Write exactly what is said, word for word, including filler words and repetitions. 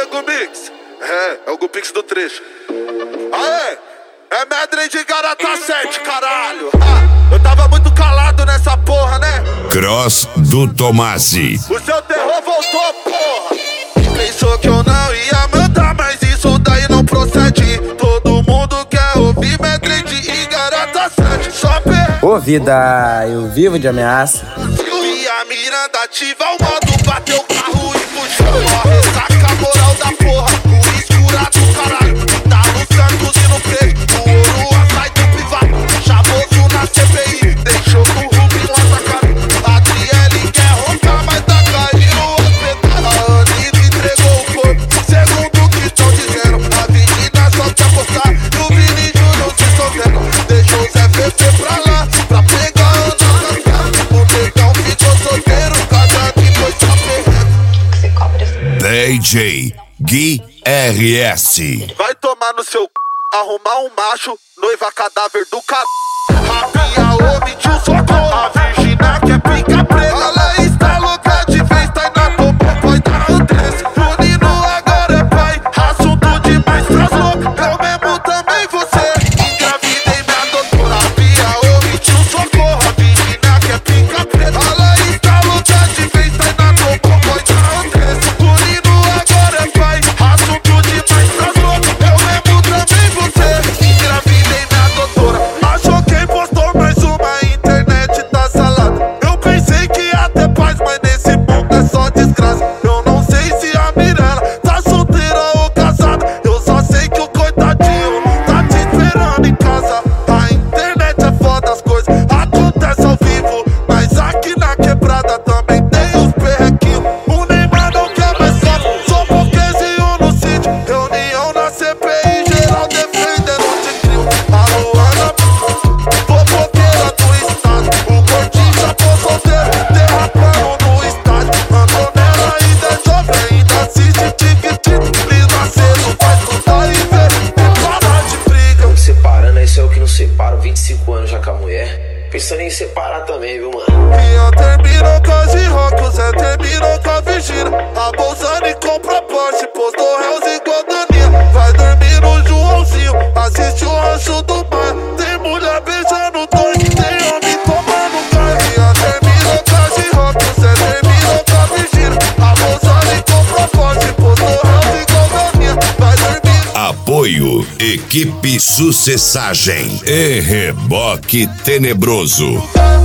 Gumix. É, é o Gupix do trecho. Aê, é Medley de Garata sete, caralho. Ah, eu tava muito calado nessa porra, né? Cross do Tomasi. O seu terror voltou, porra. Pensou que eu não ia mandar, mas isso daí não procede. Todo mundo quer ouvir Medley de Garata sete. Só per... Ô vida, eu vivo de ameaça. E a Miranda ativa o modo, bateu o carro e puxou. Ó, ressaca a moral da porra. O escura do caralho. Tá no Santos e no preço. O ouro sai do privado. Chavoso na C P I. Deixou com o Rubinho atacado. A Adriele quer roncar, mas tá caindo o hospital. A Anitta entregou o corpo. Segundo o que estão dizendo. A Virgínia só quer postar. E o Vini Júnior se sofrendo. Deixou o Zé P P pra lá. Pra pegar a Ana Cascada. O negão ficou solteiro. Cada que foi só D J Gui R S. vai tomar no seu c... arrumar um macho, noiva cadáver do c... Rapinha, omitiu socorro. A Virgínia quer pica preta. Ela está louca de vez, tá na topo, foi dar Andressa. O Nino agora é pai, assunto demais pras loucas. Eu mesmo também você, engravidei minha doutora. Rapinha, omitiu socorro. A Virgínia quer pica preta. Ela está louca de vez, tá na topo, foi dar Andressa. O Nino agora é pai, assunto demais pras loucas. Eu mesmo também você, engravidei minha doutora. Achou quem postou mais uma, internet tá salada. Eu pensei que ia ter paz, mas nesse mundo é só desgraça. Eu não sei se a Mirella tá solteira ou casada. Eu só sei que o coitadinho tá te esperando em casa. A internet é foda, as coisas acontecem ao vivo. Mas aqui na quebrada também tem os perrequinhos. O Neymar não quer mais sócio, sou pouquezinho no sítio. Reunião na C P I, geral defendendo o tigrinho. A Luana, fofoqueira do estado. O gordinho já foi solteiro, derrapando no estádio. Antonella ainda é jovem, ainda assiste tic-tic. Liz Macedo vai estudar e ver, e parar de briga. Separando, esse é o que não separa. vinte e cinco anos já com a mulher. Pensando em separar também, viu, mano? Ian terminou com a G-Rock, o Zé terminou com a Virgínia. A Bolsani compra Porsche, postou réus igual Daninha. Vai dormir no Joãozinho, assiste o Rancho do Mar. Tem mulher beijando dois, tem homem tomando carne. Ian terminou com a G-Rock, o Zé terminou com a Virgínia. A Bolsani compra Porsche, postou réus igual Daninha. Vai dormir. Apoio Equipe Sucessagem e Reboque Tenebroso.